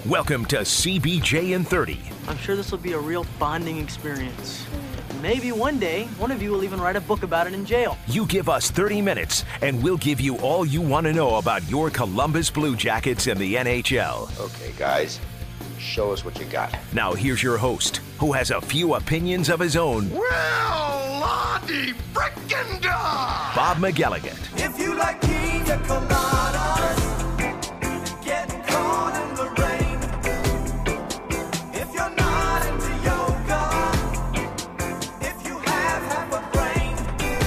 Welcome to CBJ in 30. I'm sure this will be a real bonding experience. Maybe one day, one of you will even write a book about it in jail. You give us 30 minutes, and we'll give you all you want to know about your Columbus Blue Jackets and the NHL. Okay, guys, show us what you got. Now here's your host, who has a few opinions of his own. Well, Lottie frickin' da! Bob McElligott. If you like pina coladas, get caught in the rain. If you're not into yoga, if you have half a brain,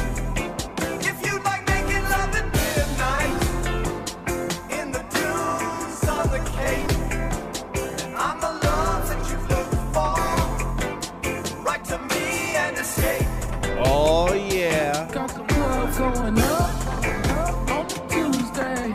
if you like making love at midnight in the dunes on the Cape, then I'm the love that you've looked for. Write to me and escape. Oh, yeah. Got the club going up on Tuesday.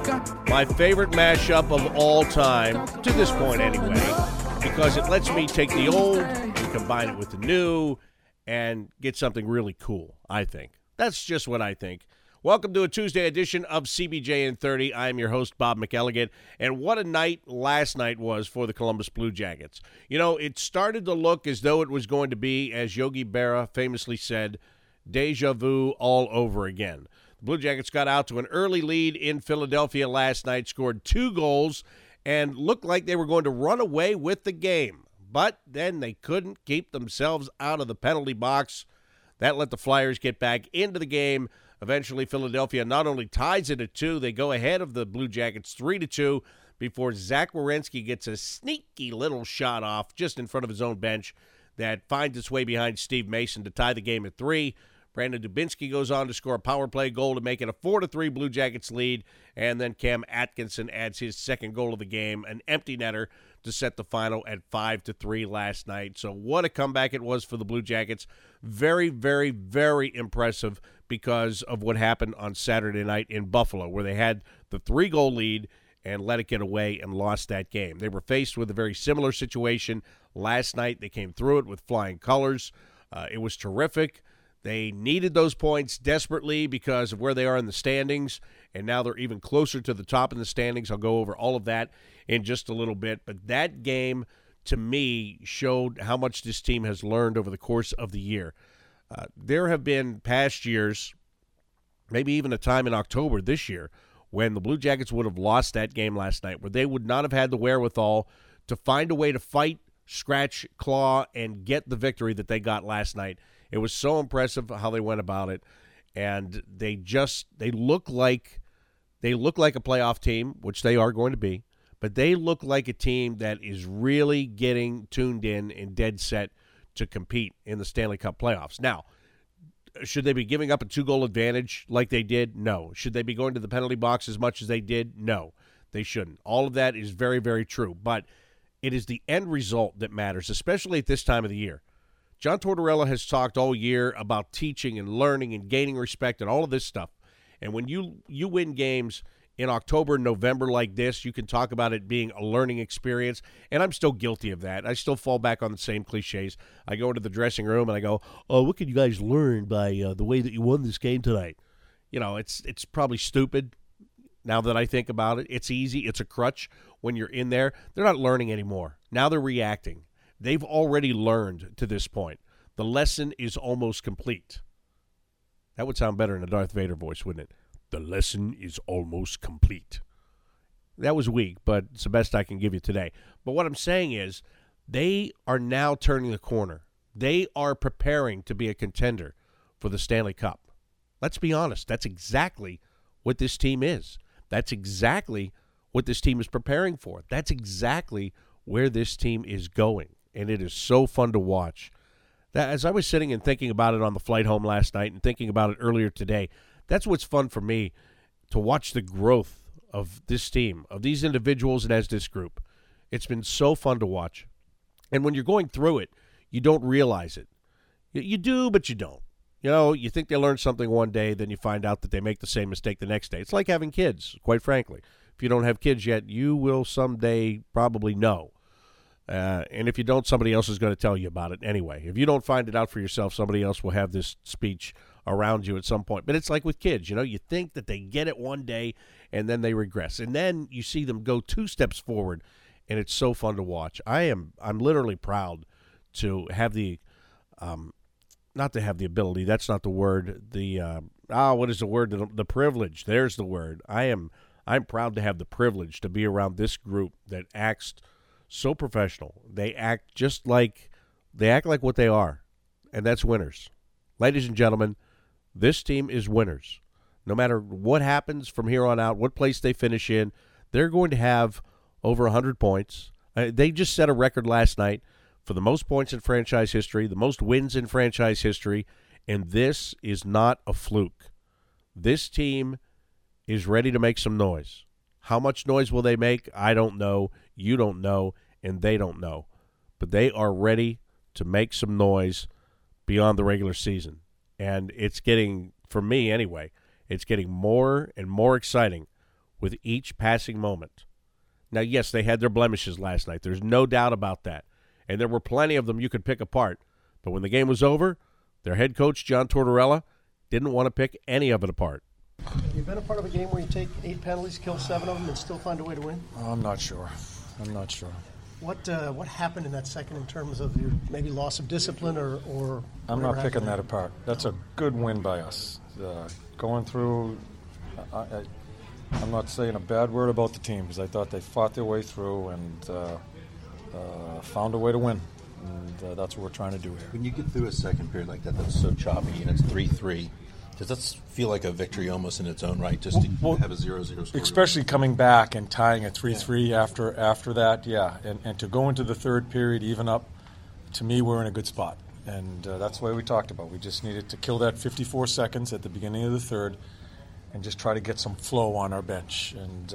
My favorite mashup of all time, to this point anyway, because it lets me take the old and combine it with the new and get something really cool, I think. That's just what I think. Welcome to a Tuesday edition of CBJ in 30. I am your host, Bob McElligott, and what a night last night was for the Columbus Blue Jackets. You know, it started to look as though it was going to be, as Yogi Berra famously said, deja vu all over again. The Blue Jackets got out to an early lead in Philadelphia last night, scored 2 goals, and looked like they were going to run away with the game. But then they couldn't keep themselves out of the penalty box. That let the Flyers get back into the game. Eventually, Philadelphia not only ties it at 2, they go ahead of the Blue Jackets 3-2 before Zach Werenski gets a sneaky little shot off just in front of his own bench that finds its way behind Steve Mason to tie the game at 3. Brandon Dubinsky goes on to score a power play goal to make it a 4-3 Blue Jackets lead, and then Cam Atkinson adds his second goal of the game, an empty netter, to set the final at 5-3 last night. So what a comeback it was for the Blue Jackets. Very, very, very impressive because of what happened on Saturday night in Buffalo, where they had the 3-goal lead and let it get away and lost that game. They were faced with a very similar situation last night. They came through it with flying colors. It was terrific. They needed those points desperately because of where they are in the standings, and now they're even closer to the top in the standings. I'll go over all of that in just a little bit. But that game, to me, showed how much this team has learned over the course of the year. There have been past years, maybe even a time in October this year, when the Blue Jackets would have lost that game last night, where they would not have had the wherewithal to find a way to fight, scratch, claw, and get the victory that they got last night. It was so impressive how they went about it, and they look like a playoff team, which they are going to be, but they look like a team that is really getting tuned in and dead set to compete in the Stanley Cup playoffs. Now, should they be giving up a 2-goal advantage like they did? No. Should they be going to the penalty box as much as they did? No, they shouldn't. All of that is very, very true, but it is the end result that matters, especially at this time of the year. John Tortorella has talked all year about teaching and learning and gaining respect and all of this stuff. And when you win games in October and November like this, you can talk about it being a learning experience. And I'm still guilty of that. I still fall back on the same cliches. I go into the dressing room and I go, oh, what can you guys learn by the way that you won this game tonight? You know, it's probably stupid now that I think about it. It's easy. It's a crutch when you're in there. They're not learning anymore. Now they're reacting. They've already learned to this point. The lesson is almost complete. That would sound better in a Darth Vader voice, wouldn't it? The lesson is almost complete. That was weak, but it's the best I can give you today. But what I'm saying is they are now turning the corner. They are preparing to be a contender for the Stanley Cup. Let's be honest. That's exactly what this team is. That's exactly what this team is preparing for. That's exactly where this team is going. And it is so fun to watch. That as I was sitting and thinking about it on the flight home last night and thinking about it earlier today, that's what's fun for me, to watch the growth of this team, of these individuals and as this group. It's been so fun to watch. And when you're going through it, you don't realize it. You do, but you don't. You know, you think they learned something one day, then you find out that they make the same mistake the next day. It's like having kids, quite frankly. If you don't have kids yet, you will someday probably know. And if you don't, somebody else is going to tell you about it anyway. If you don't find it out for yourself, somebody else will have this speech around you at some point. But it's like with kids, you know, you think that they get it one day and then they regress. And then you see them go 2 steps forward and it's so fun to watch. I'm literally proud to have the not to have the ability. That's not the word. What is the word? The privilege. There's the word. I'm proud to have the privilege to be around this group that acts so professional. They act like what they are, and that's winners. Ladies and gentlemen, this team is winners. No matter what happens from here on out, what place they finish in, they're going to have over 100 points. They just set a record last night for the most points in franchise history, the most wins in franchise history, and this is not a fluke. This team is ready to make some noise. How much noise will they make? I don't know. You don't know, and they don't know. But they are ready to make some noise beyond the regular season. And it's getting, for me anyway, it's getting more and more exciting with each passing moment. Now, yes, they had their blemishes last night. There's no doubt about that. And there were plenty of them you could pick apart. But when the game was over, their head coach, John Tortorella, didn't want to pick any of it apart. Have you been a part of a game where you take 8 penalties, kill 7 of them, and still find a way to win? I'm not sure. What happened in that second in terms of your maybe loss of discipline or I'm not picking that apart. That's a good win by us. Going through, I'm not saying a bad word about the team because I thought they fought their way through and found a way to win. And that's what we're trying to do here. When you get through a second period like that that's so choppy and it's 3-3, does that feel like a victory almost in its own right, just to have a 0-0 score? Especially coming back and tying at 3-3 after that, yeah. And to go into the third period even up, to me, we're in a good spot. And that's the way we talked about. We just needed to kill that 54 seconds at the beginning of the third and just try to get some flow on our bench. And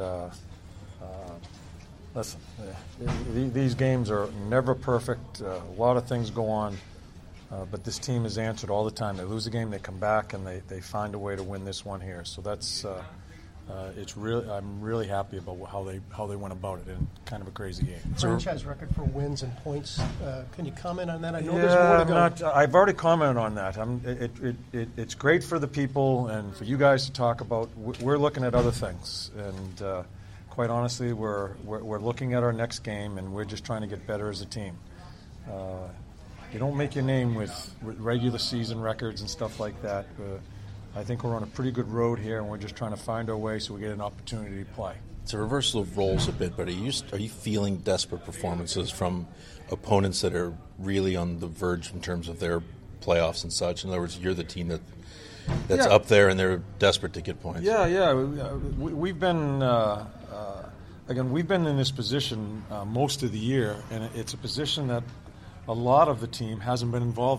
listen, these games are never perfect. A lot of things go on. But this team has answered all the time. They lose a game, they come back, and they find a way to win this one here. So that's I'm really happy about how they went about it in kind of a crazy game. Franchise record for wins and points. Can you comment on that? I know there's more to go. I've already commented on that. It's great for the people and for you guys to talk about. We're looking at other things, and quite honestly, we're looking at our next game, and we're just trying to get better as a team. You don't make your name with regular season records and stuff like that. I think we're on a pretty good road here, and we're just trying to find our way so we get an opportunity to play. It's a reversal of roles a bit, but are you feeling desperate performances from opponents that are really on the verge in terms of their playoffs and such? In other words, you're the team that's up there, and they're desperate to get points. Yeah. We've been we've been in this position most of the year, and it's a position that a lot of the team hasn't been involved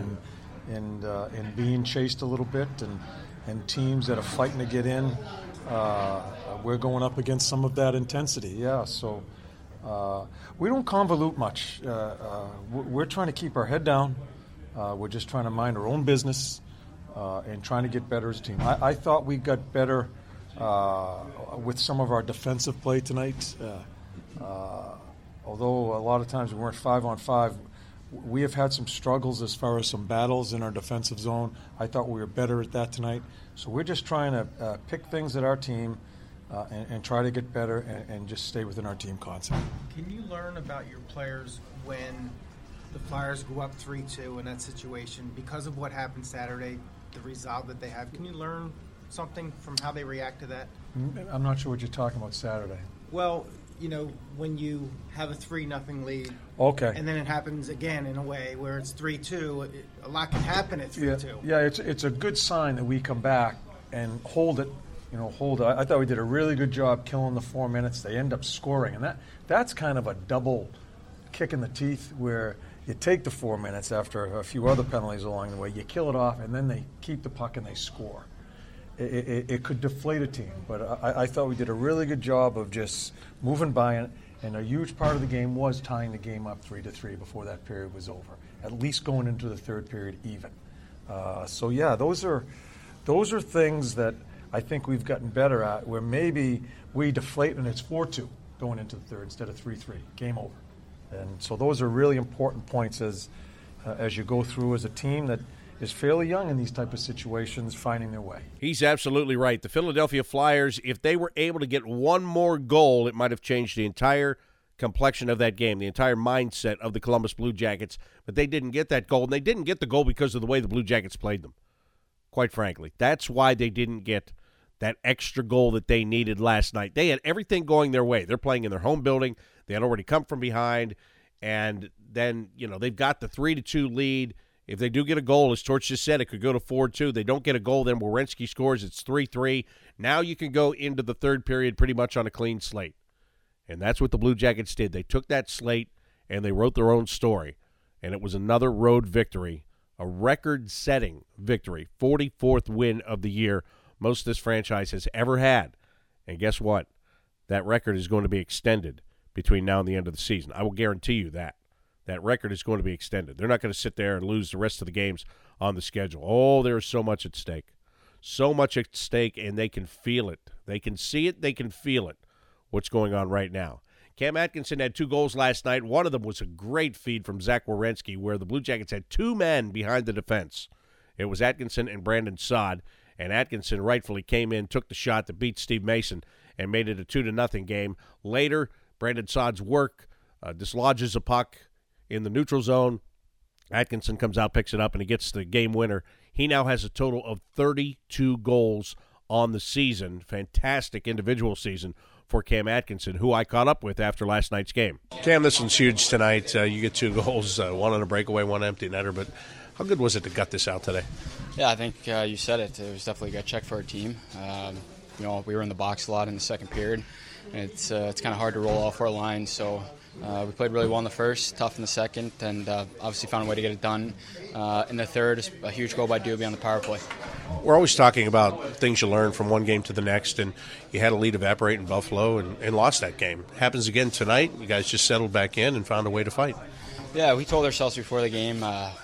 in being chased a little bit, and teams that are fighting to get in. We're going up against some of that intensity. Yeah, so we don't convolute much. We're trying to keep our head down. We're just trying to mind our own business and trying to get better as a team. I thought we got better with some of our defensive play tonight. Although a lot of times we weren't 5-on-5, we have had some struggles as far as some battles in our defensive zone. I thought we were better at that tonight. So we're just trying to pick things at our team and try to get better and just stay within our team concept. Can you learn about your players when the Flyers go up 3-2 in that situation because of what happened Saturday, the resolve that they have? Can you learn something from how they react to that? I'm not sure what you're talking about Saturday. Well, when you have a 3-0 lead, okay, and then it happens again in a way where it's 3-2, a lot can happen at 3-2. Yeah, it's a good sign that we come back and hold it. I thought we did a really good job killing the 4 minutes. They end up scoring, and that's kind of a double kick in the teeth where you take the 4 minutes after a few other penalties along the way, you kill it off, and then they keep the puck and they score. It could deflate a team, but I thought we did a really good job of just moving by it, and a huge part of the game was tying the game up 3-3 before that period was over, at least going into the third period even. So yeah, those are things that I think we've gotten better at, where maybe we deflate and it's 4-2 going into the third instead of 3-3, game over. And so those are really important points as you go through as a team that is fairly young in these type of situations, finding their way. He's absolutely right. The Philadelphia Flyers, if they were able to get one more goal, it might have changed the entire complexion of that game, the entire mindset of the Columbus Blue Jackets, but they didn't get that goal, and they didn't get the goal because of the way the Blue Jackets played them, quite frankly. That's why they didn't get that extra goal that they needed last night. They had everything going their way. They're playing in their home building. They had already come from behind, and then, they've got the 3-2 lead. If they do get a goal, as Torch just said, it could go to 4-2. They don't get a goal, then Werenski scores. It's 3-3. Now you can go into the third period pretty much on a clean slate. And that's what the Blue Jackets did. They took that slate, and they wrote their own story. And it was another road victory, a record-setting victory, 44th win of the year most this franchise has ever had. And guess what? That record is going to be extended between now and the end of the season. I will guarantee you that. That record is going to be extended. They're not going to sit there and lose the rest of the games on the schedule. Oh, there is so much at stake. So much at stake, and they can feel it. They can see it. They can feel it, what's going on right now. Cam Atkinson had 2 goals last night. One of them was a great feed from Zach Werenski, where the Blue Jackets had 2 men behind the defense. It was Atkinson and Brandon Saad, and Atkinson rightfully came in, took the shot that beat Steve Mason, and made it a 2-0 game. Later, Brandon Saad's work dislodges a puck in the neutral zone. Atkinson comes out, picks it up, and he gets the game winner. He now has a total of 32 goals on the season. Fantastic individual season for Cam Atkinson, who I caught up with after last night's game. Cam, this one's huge tonight. You get 2 goals, one on a breakaway, one empty netter, but how good was it to gut this out today? Yeah, I think you said it. It was definitely a gut check for our team. We were in the box a lot in the second period, and it's kind of hard to roll all 4 lines, so we played really well in the first, tough in the second, and obviously found a way to get it done. In the third, a huge goal by Doobie on the power play. We're always talking about things you learn from one game to the next, and you had a lead evaporate in Buffalo and lost that game. Happens again tonight. You guys just settled back in and found a way to fight. Yeah, we told ourselves before the game,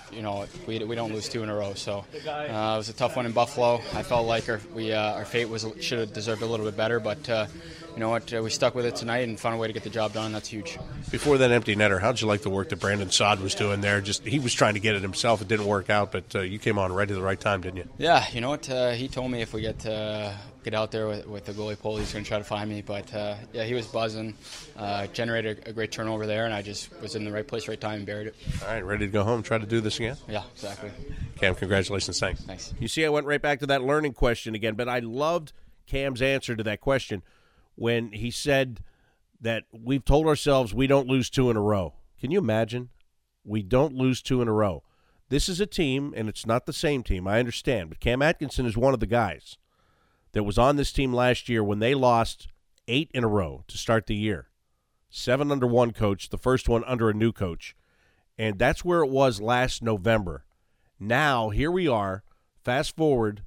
we don't lose 2 in a row. So it was a tough one in Buffalo. I felt like our fate should have deserved a little bit better, but you know what? We stuck with it tonight and found a way to get the job done. That's huge. Before that empty netter, how'd you like the work that Brandon Saad was doing there? He was trying to get it himself. It didn't work out, but you came on right at the right time, didn't you? Yeah, you know what? He told me if we get out there with the goalie pole, he's going to try to find me. But, he was buzzing, generated a great turnover there, and I just was in the right place, right time, and buried it. All right, ready to go home, try to do this again? Yeah, exactly. Cam, congratulations. Thanks. You see, I went right back to that learning question again, but I loved Cam's answer to that question when he said that we've told ourselves we don't lose 2 in a row. Can you imagine? We don't lose 2 in a row. This is a team, and it's not the same team, I understand, but Cam Atkinson is one of the guys that was on this team last year when they lost 8 in a row to start the year. 7 under one coach, the first one under a new coach. And that's where it was last November. Now, here we are, fast forward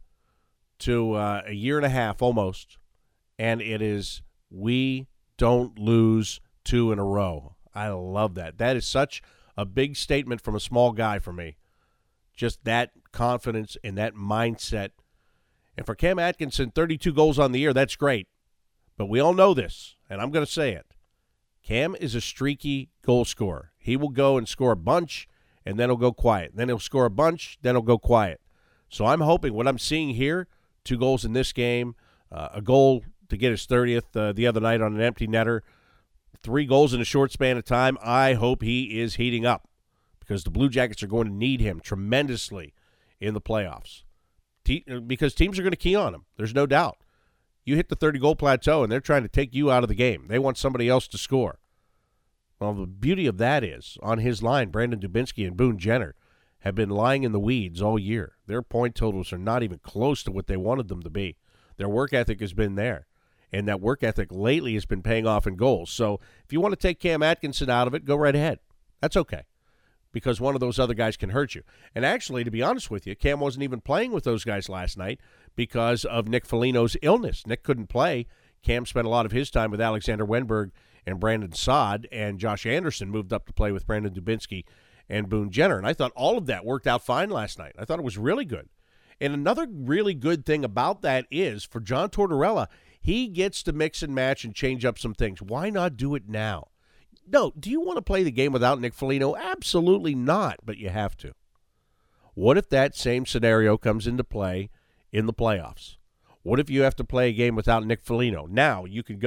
to a year and a half almost, and it is we don't lose 2 in a row. I love that. That is such a big statement from a small guy for me. Just that confidence and that mindset. And for Cam Atkinson, 32 goals on the year, that's great. But we all know this, and I'm going to say it. Cam is a streaky goal scorer. He will go and score a bunch, and then he'll go quiet. Then he'll score a bunch, then he'll go quiet. So I'm hoping what I'm seeing here, 2 goals in this game, a goal to get his 30th the other night on an empty netter, 3 goals in a short span of time. I hope he is heating up because the Blue Jackets are going to need him tremendously in the playoffs because teams are going to key on him. There's no doubt. You hit the 30-goal plateau, and they're trying to take you out of the game. They want somebody else to score. Well, the beauty of that is, on his line, Brandon Dubinsky and Boone Jenner have been lying in the weeds all year. Their point totals are not even close to what they wanted them to be. Their work ethic has been there, and that work ethic lately has been paying off in goals. So if you want to take Cam Atkinson out of it, go right ahead. That's okay, because one of those other guys can hurt you. And actually, to be honest with you, Cam wasn't even playing with those guys last night because of Nick Foligno's illness. Nick couldn't play. Cam spent a lot of his time with Alexander Wenberg and Brandon Saad, and Josh Anderson moved up to play with Brandon Dubinsky and Boone Jenner. And I thought all of that worked out fine last night. I thought it was really good. And another really good thing about that is, for John Tortorella, he gets to mix and match and change up some things. Why not do it now? No, do you want to play the game without Nick Foligno? Absolutely not, but you have to. What if that same scenario comes into play in the playoffs? What if you have to play a game without Nick Foligno? Now you could go,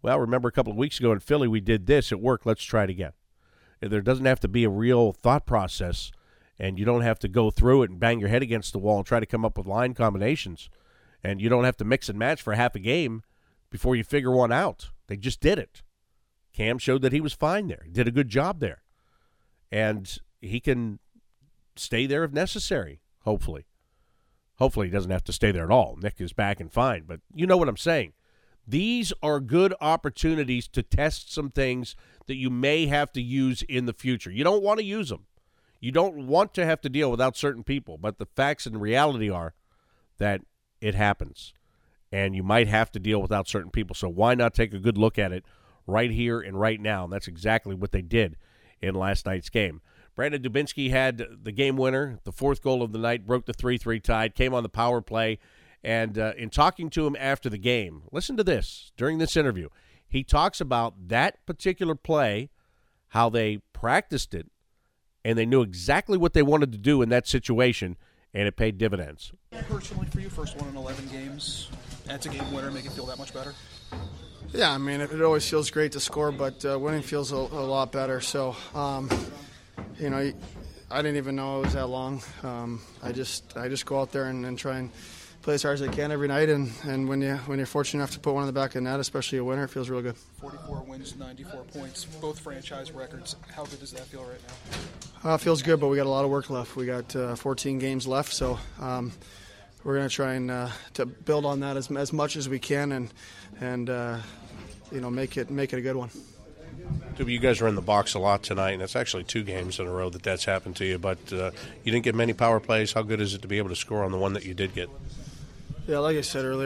well, remember a couple of weeks ago in Philly we did this. It worked. Let's try it again. And there doesn't have to be a real thought process, and you don't have to go through it and bang your head against the wall and try to come up with line combinations. And you don't have to mix and match for half a game before you figure one out. They just did it. Cam showed that he was fine there. He did a good job there. And he can stay there if necessary, hopefully. Hopefully he doesn't have to stay there at all. Nick is back and fine, but you know what I'm saying. These are good opportunities to test some things that you may have to use in the future. You don't want to use them. You don't want to have to deal without certain people, but the facts and reality are that it happens, and you might have to deal without certain people. So why not take a good look at it right here and right now? And that's exactly what they did in last night's game. Brandon Dubinsky had the game winner, the fourth goal of the night, broke the 3-3 tide, came on the power play, and in talking to him after the game, listen to this, during this interview, he talks about that particular play, how they practiced it, and they knew exactly what they wanted to do in that situation, and it paid dividends. Personally for you, first one in 11 games, that's a game winner, make it feel that much better? Yeah, I mean, it always feels great to score, but winning feels a lot better. So, you know, I didn't even know it was that long. I just go out there and try and play as hard as I can every night, and when you're fortunate enough to put one in the back of the net, especially a winner, it feels really good. 44 wins, 94 points, both franchise records. How good does that feel right now? It feels good, but we got a lot of work left. We got 14 games left, so we're going to try and to build on that as much as we can, and you know, make it a good one. You guys are in the box a lot tonight, and it's actually 2 games in a row that's happened to you, but you didn't get many power plays. How good is it to be able to score on the one that you did get? Yeah, like I said earlier,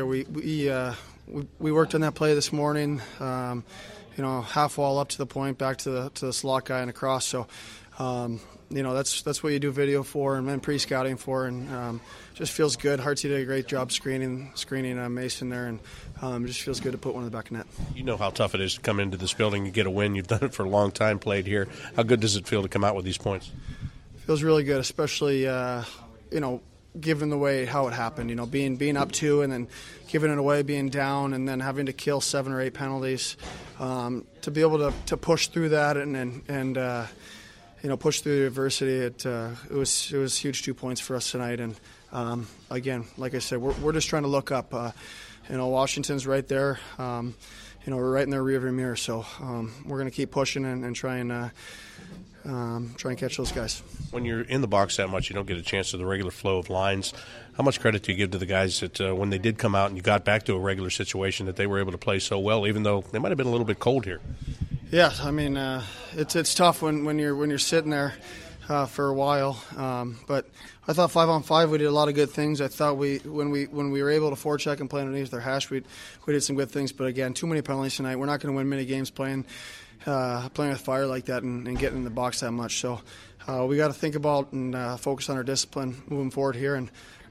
we worked on that play this morning. You know, half wall up to the point, back to the slot guy and across. So, you know, that's what you do video for and pre-scouting for, and just feels good. Hartsey did a great job screening Mason there, and just feels good to put one in the back of net. You know how tough it is to come into this building and get a win. You've done it for a long time, played here. How good does it feel to come out with these points? Feels really good, especially you know, given the way how it happened. You know, being up 2 and then giving it away, being down, and then having to kill 7 or 8 penalties. To be able to push through that and you know, push through the adversity, it was huge 2 points for us tonight. And again, like I said, we're just trying to look up. You know, Washington's right there. You know, we're right in their rearview mirror. So we're going to keep pushing and try and catch those guys. When you're in the box that much, you don't get a chance to the regular flow of lines. How much credit do you give to the guys that when they did come out and you got back to a regular situation that they were able to play so well, even though they might have been a little bit cold here? Yeah, I mean, it's tough when you're sitting there for a while. But I thought 5-on-5 we did a lot of good things. I thought when we were able to forecheck and play underneath their hash, we did some good things. But again, too many penalties tonight. We're not going to win many games playing with fire like that and getting in the box that much. So we got to think about and focus on our discipline moving forward here. And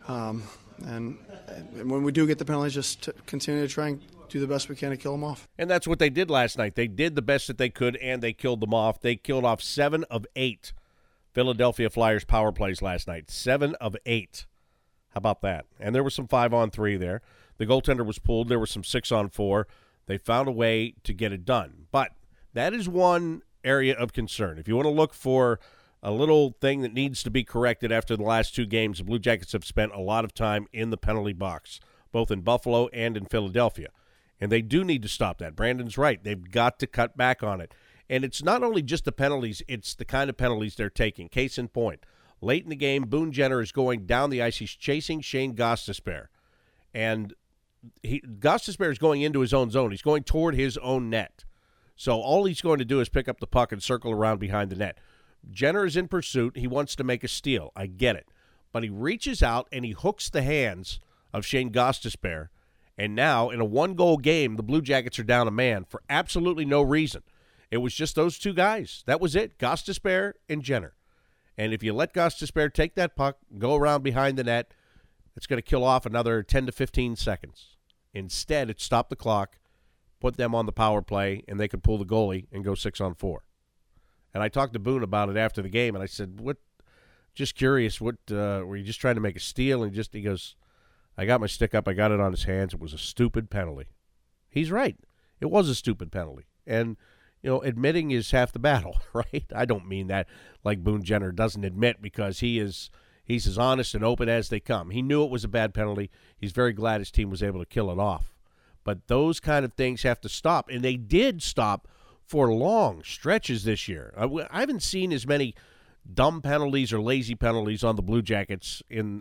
when we do get the penalties, just to continue to try and do the best we can to kill them off. And that's what they did last night. They did the best that they could, and they killed them off. They killed off 7 of 8 Philadelphia Flyers power plays last night. 7 of 8. How about that? And there was some 5-on-3 there. The goaltender was pulled. There was some 6-on-4. They found a way to get it done. But that is one area of concern. If you want to look for a little thing that needs to be corrected after the last 2 games, the Blue Jackets have spent a lot of time in the penalty box, both in Buffalo and in Philadelphia. And they do need to stop that. Brandon's right. They've got to cut back on it. And it's not only just the penalties, it's the kind of penalties they're taking. Case in point, late in the game, Boone Jenner is going down the ice. He's chasing Shane Gostisbehere. And Gostisbehere is going into his own zone. He's going toward his own net. So all he's going to do is pick up the puck and circle around behind the net. Jenner is in pursuit. He wants to make a steal. I get it. But he reaches out and he hooks the hands of Shane Gostisbehere. And now, in a 1-goal game, the Blue Jackets are down a man for absolutely no reason. It was just those 2 guys. That was it, Gostisbehere and Jenner. And if you let Gostisbehere take that puck, go around behind the net, it's going to kill off another 10 to 15 seconds. Instead, it stopped the clock, put them on the power play, and they could pull the goalie and go 6-on-4. And I talked to Boone about it after the game, and I said, "What? Just curious, what were you just trying to make a steal?" And he goes, "I got my stick up, I got it on his hands. It was a stupid penalty." He's right. It was a stupid penalty. And, admitting is half the battle, right? I don't mean that like Boone Jenner doesn't admit, because he's as honest and open as they come. He knew it was a bad penalty. He's very glad his team was able to kill it off. But those kind of things have to stop, and they did stop for long stretches this year. I haven't seen as many dumb penalties or lazy penalties on the Blue Jackets in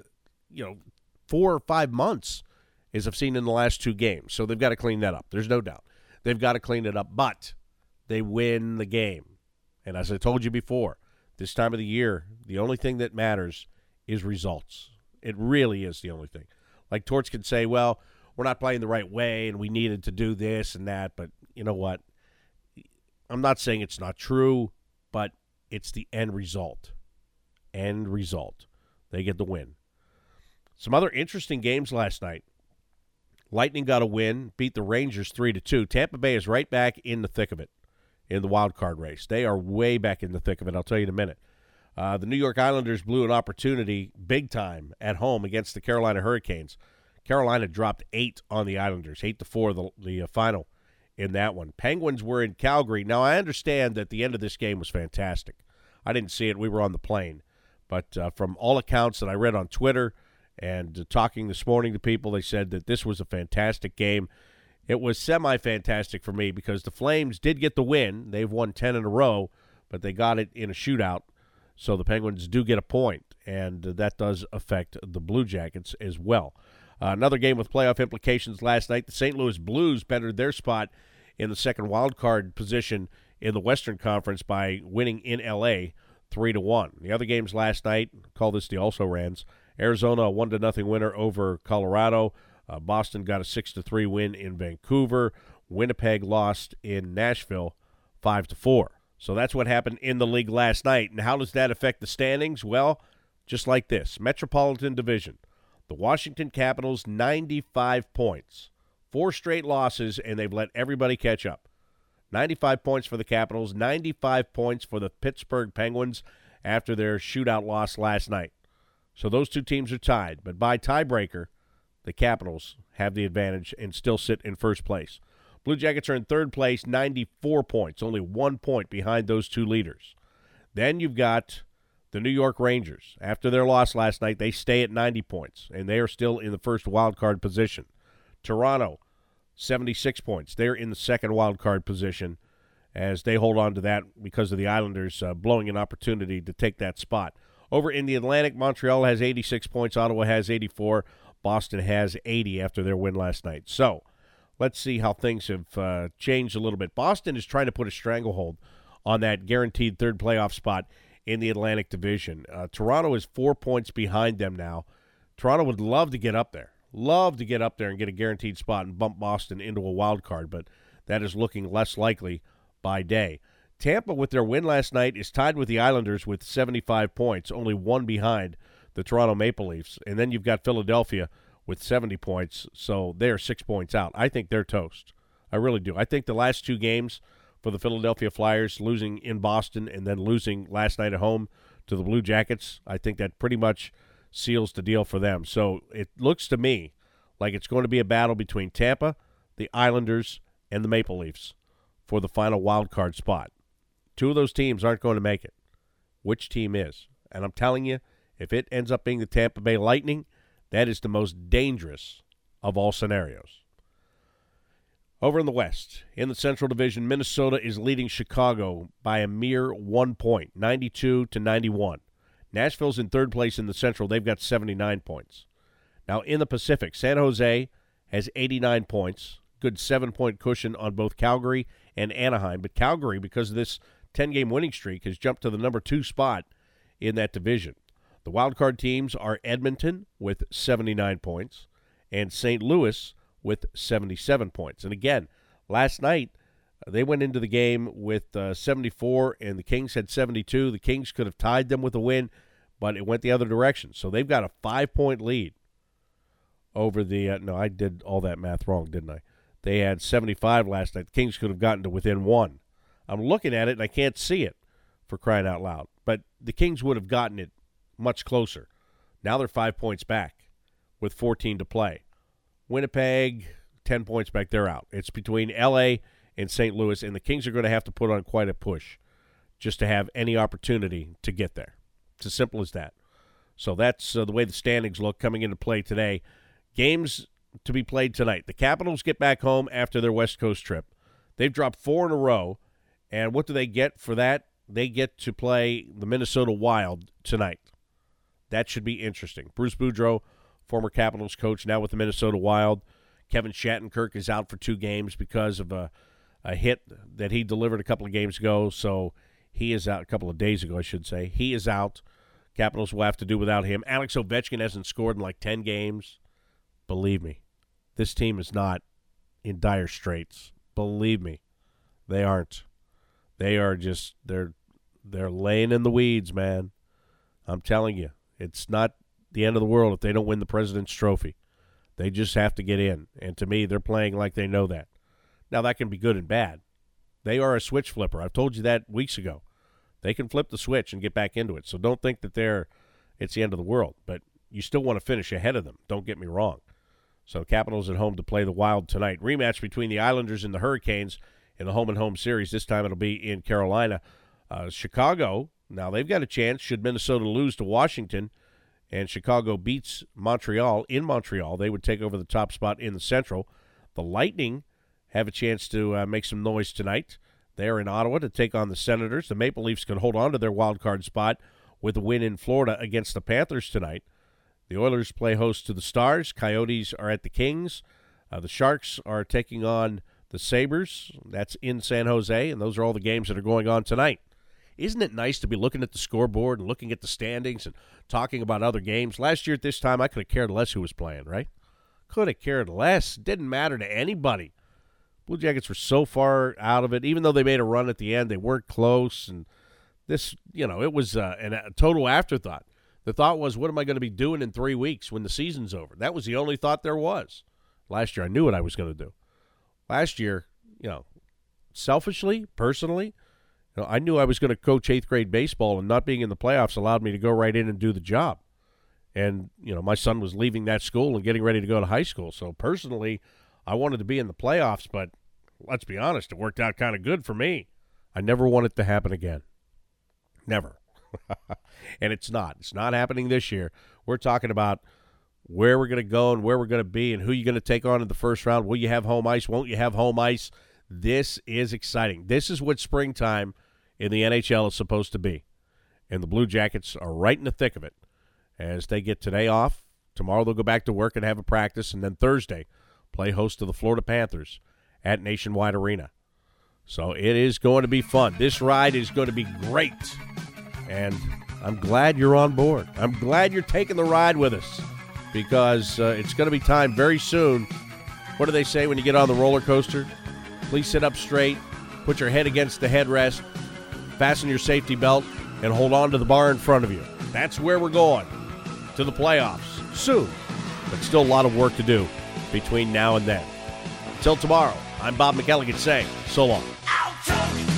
4 or 5 months as I've seen in the last 2 games. So they've got to clean that up. There's no doubt. They've got to clean it up, but they win the game. And as I told you before, this time of the year, the only thing that matters is results. It really is the only thing. Like Torts could say, well, we're not playing the right way and we needed to do this and that, but you know what? I'm not saying it's not true, but it's the end result. End result. They get the win. Some other interesting games last night. Lightning got a win, beat the Rangers 3-2. Tampa Bay is right back in the thick of it in the wild card race. They are way back in the thick of it. I'll tell you in a minute. The New York Islanders blew an opportunity big time at home against the Carolina Hurricanes. Carolina dropped 8 on the Islanders, 8-4 the final in that one. Penguins were in Calgary. Now, I understand that the end of this game was fantastic. I didn't see it. We were on the plane. But from all accounts that I read on Twitter and talking this morning to people, they said that this was a fantastic game. It was semi-fantastic for me because the Flames did get the win. They've won 10 in a row, but they got it in a shootout. So the Penguins do get a point, and that does affect the Blue Jackets as well. Another game with playoff implications last night. The St. Louis Blues bettered their spot in the second wild card position in the Western Conference by winning in L.A. 3-1. The other games last night, call this the also-rans. Arizona, a 1-0 winner over Colorado. Boston got a 6-3 win in Vancouver. Winnipeg lost in Nashville 5-4. So that's what happened in the league last night. And how does that affect the standings? Well, just like this. Metropolitan Division. The Washington Capitals, 95 points. 4 straight losses, and they've let everybody catch up. 95 points for the Capitals, 95 points for the Pittsburgh Penguins after their shootout loss last night. So those two teams are tied. But by tiebreaker, the Capitals have the advantage and still sit in first place. Blue Jackets are in third place, 94 points, only 1 point behind those two leaders. Then you've got the New York Rangers. After their loss last night, they stay at 90 points, and they are still in the first wild card position. Toronto, 76 points. They're in the second wild card position as they hold on to that because of the Islanders blowing an opportunity to take that spot. Over in the Atlantic, Montreal has 86 points. Ottawa has 84. Boston has 80 after their win last night. So let's see how things have changed a little bit. Boston is trying to put a stranglehold on that guaranteed third playoff spot in the Atlantic Division. Toronto is 4 points behind them now. Toronto would love to get up there. Love to get up there and get a guaranteed spot and bump Boston into a wild card, but that is looking less likely by day. Tampa, with their win last night, is tied with the Islanders with 75 points, only 1 behind the Toronto Maple Leafs. And then you've got Philadelphia with 70 points, so they're 6 points out. I think they're toast. I really do. I think the last 2 games for the Philadelphia Flyers, losing in Boston and then losing last night at home to the Blue Jackets, I think that pretty much seals the deal for them. So it looks to me like it's going to be a battle between Tampa, the Islanders, and the Maple Leafs for the final wild card spot. 2 of those teams aren't going to make it. Which team is? And I'm telling you, if it ends up being the Tampa Bay Lightning, that is the most dangerous of all scenarios. Over in the West, in the Central Division, Minnesota is leading Chicago by a mere 1 point, 92-91. Nashville's in third place in the Central. They've got 79 points. Now, in the Pacific, San Jose has 89 points, good 7-point cushion on both Calgary and Anaheim. But Calgary, because of this 10-game winning streak, has jumped to the number 2 spot in that division. The wildcard teams are Edmonton with 79 points and St. Louis with 77 points. And again, last night they went into the game with 74 and the Kings had 72. The Kings could have tied them with a win, but it went the other direction. So they've got a 5-point lead over the no, I did all that math wrong, didn't I? They had 75 last night. The Kings could have gotten to within 1. I'm looking at it, and I can't see it, for crying out loud. But the Kings would have gotten it much closer. Now they're 5 points back with 14 to play. Winnipeg, 10 points back, they're out. It's between L.A. and St. Louis, and the Kings are going to have to put on quite a push just to have any opportunity to get there. It's as simple as that. So that's the way the standings look coming into play today. Games to be played tonight. The Capitals get back home after their West Coast trip. They've dropped 4 in a row, and what do they get for that? They get to play the Minnesota Wild tonight. That should be interesting. Bruce Boudreau, former Capitals coach, now with the Minnesota Wild. Kevin Shattenkirk is out for 2 games because of a hit that he delivered a couple of games ago, so he is out a couple of days ago, I should say. He is out. Capitals will have to do without him. Alex Ovechkin hasn't scored in like 10 games. Believe me, this team is not in dire straits. Believe me, they aren't. They are just they're laying in the weeds, man. I'm telling you, it's not the end of the world if they don't win the President's Trophy. They just have to get in, and to me, they're playing like they know that. Now, that can be good and bad. They are a switch flipper. I've told you that weeks ago. They can flip the switch and get back into it. So don't think that it's the end of the world. But you still want to finish ahead of them. Don't get me wrong. So Capitals at home to play the Wild tonight. Rematch between the Islanders and the Hurricanes in the home-and-home series. This time it'll be in Carolina. Chicago, now they've got a chance should Minnesota lose to Washington and Chicago beats Montreal in Montreal. They would take over the top spot in the Central. The Lightning have a chance to make some noise tonight. They're in Ottawa to take on the Senators. The Maple Leafs can hold on to their wild card spot with a win in Florida against the Panthers tonight. The Oilers play host to the Stars. Coyotes are at the Kings. The Sharks are taking on the Sabres. That's in San Jose, and those are all the games that are going on tonight. Isn't it nice to be looking at the scoreboard and looking at the standings and talking about other games? Last year at this time, I could have cared less who was playing, right? Could have cared less. Didn't matter to anybody. Blue Jackets were so far out of it. Even though they made a run at the end, they weren't close. And this, it was a total afterthought. The thought was, what am I going to be doing in 3 weeks when the season's over? That was the only thought there was. Last year, I knew what I was going to do. Last year, selfishly, personally, I knew I was going to coach 8th grade baseball, and not being in the playoffs allowed me to go right in and do the job. And, my son was leaving that school and getting ready to go to high school. So personally, I wanted to be in the playoffs, but let's be honest, it worked out kind of good for me. I never want it to happen again. Never. And it's not. It's not happening this year. We're talking about where we're going to go and where we're going to be and who you're going to take on in the first round. Will you have home ice? Won't you have home ice? This is exciting. This is what springtime in the NHL is supposed to be. And the Blue Jackets are right in the thick of it. As they get today off, tomorrow they'll go back to work and have a practice, and then Thursday play host to the Florida Panthers at Nationwide Arena. So it is going to be fun. This ride is going to be great. And I'm glad you're on board. I'm glad you're taking the ride with us because it's going to be time very soon. What do they say when you get on the roller coaster? Please sit up straight, put your head against the headrest, fasten your safety belt, and hold on to the bar in front of you. That's where we're going, to the playoffs, soon. But still a lot of work to do between now and then. Until tomorrow, I'm Bob McElligott saying so long.